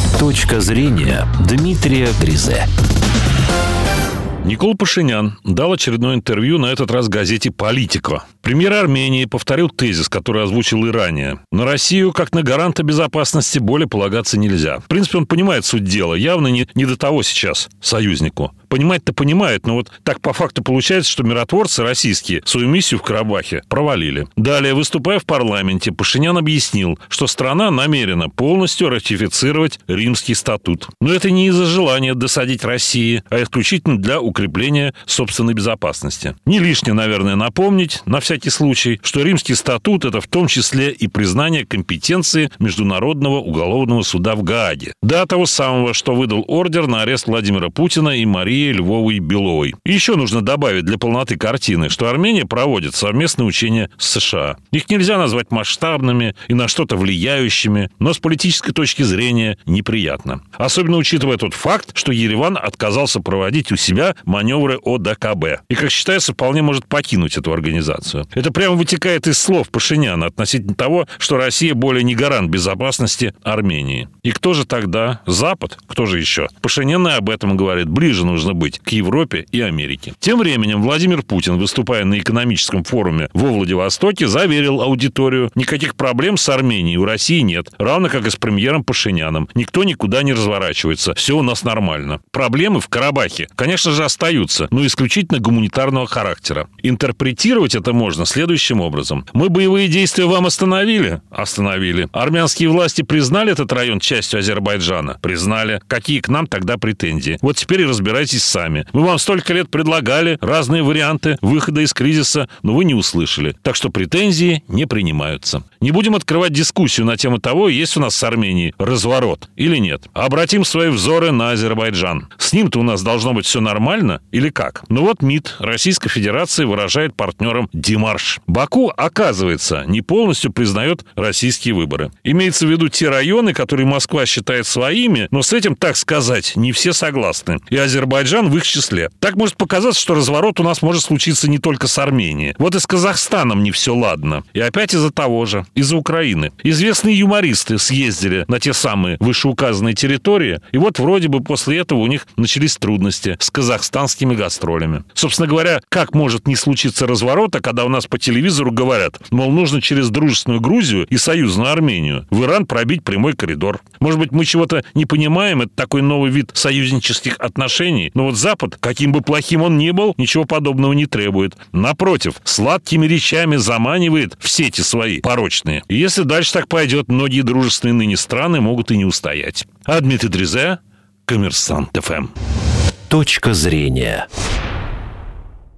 Точка зрения Дмитрия Гризе. Никол Пашинян дал очередное интервью, на этот раз газете «Политико». Премьер Армении повторил тезис, который озвучил и ранее. На Россию, как на гаранта безопасности, более полагаться нельзя. В принципе, он понимает суть дела. Явно не до того сейчас союзнику. Понимать-то понимает, но вот так по факту получается, что миротворцы российские свою миссию в Карабахе провалили. Далее, выступая в парламенте, Пашинян объяснил, что страна намерена полностью ратифицировать Римский статут. Но это не из-за желания досадить России, а исключительно для укрепления собственной безопасности. Не лишне, наверное, напомнить, на всякий случай, что Римский статут – это в том числе и признание компетенции Международного уголовного суда в Гааге. Да, того самого, что выдал ордер на арест Владимира Путина и Марии Львовой-Беловой. И еще нужно добавить для полноты картины, что Армения проводит совместные учения с США. Их нельзя назвать масштабными и на что-то влияющими, но с политической точки зрения неприятно. Особенно учитывая тот факт, что Ереван отказался проводить у себя маневры ОДКБ. И, как считается, вполне может покинуть эту организацию. Это прямо вытекает из слов Пашиняна относительно того, что Россия более не гарант безопасности Армении. И кто же тогда? Запад? Кто же еще? Пашинян и об этом говорит. Ближе нужно быть к Европе и Америке. Тем временем Владимир Путин, выступая на экономическом форуме во Владивостоке, заверил аудиторию: никаких проблем с Арменией у России нет, равно как и с премьером Пашиняном. Никто никуда не разворачивается, все у нас нормально. Проблемы в Карабахе, конечно же, остаются, но исключительно гуманитарного характера. Интерпретировать это можно следующим образом. Мы боевые действия вам остановили? Остановили. Армянские власти признали этот район частью Азербайджана? Признали. Какие к нам тогда претензии? Вот теперь и разбирайтесь сами. Мы вам столько лет предлагали разные варианты выхода из кризиса, но вы не услышали. Так что претензии не принимаются. Не будем открывать дискуссию на тему того, есть у нас с Арменией разворот или нет. Обратим свои взоры на Азербайджан. С ним-то у нас должно быть все нормально или как? Ну вот МИД Российской Федерации выражает партнерам демарш. Баку, оказывается, не полностью признает российские выборы. Имеется в виду те районы, которые Москва считает своими, но с этим, так сказать, не все согласны. И Азербайджан в их числе. Так может показаться, что разворот у нас может случиться не только с Арменией. Вот и с Казахстаном не все ладно. И опять из-за того же, из-за Украины. Известные юмористы съездили на те самые вышеуказанные территории, и вот вроде бы после этого у них начались трудности с казахстанскими гастролями. Собственно говоря, как может не случиться разворота, когда у нас по телевизору говорят, мол, нужно через дружественную Грузию и союзную Армению в Иран пробить прямой коридор. Может быть, мы чего-то не понимаем, это такой новый вид союзнических отношений, но вот Запад, каким бы плохим он ни был, ничего подобного не требует. Напротив, сладкими речами заманивает в сети свои порочные. И если дальше так пойдет, многие дружественные ныне страны могут и не устоять. А Дмитрий Гризе, Коммерсант ФМ. Точка зрения.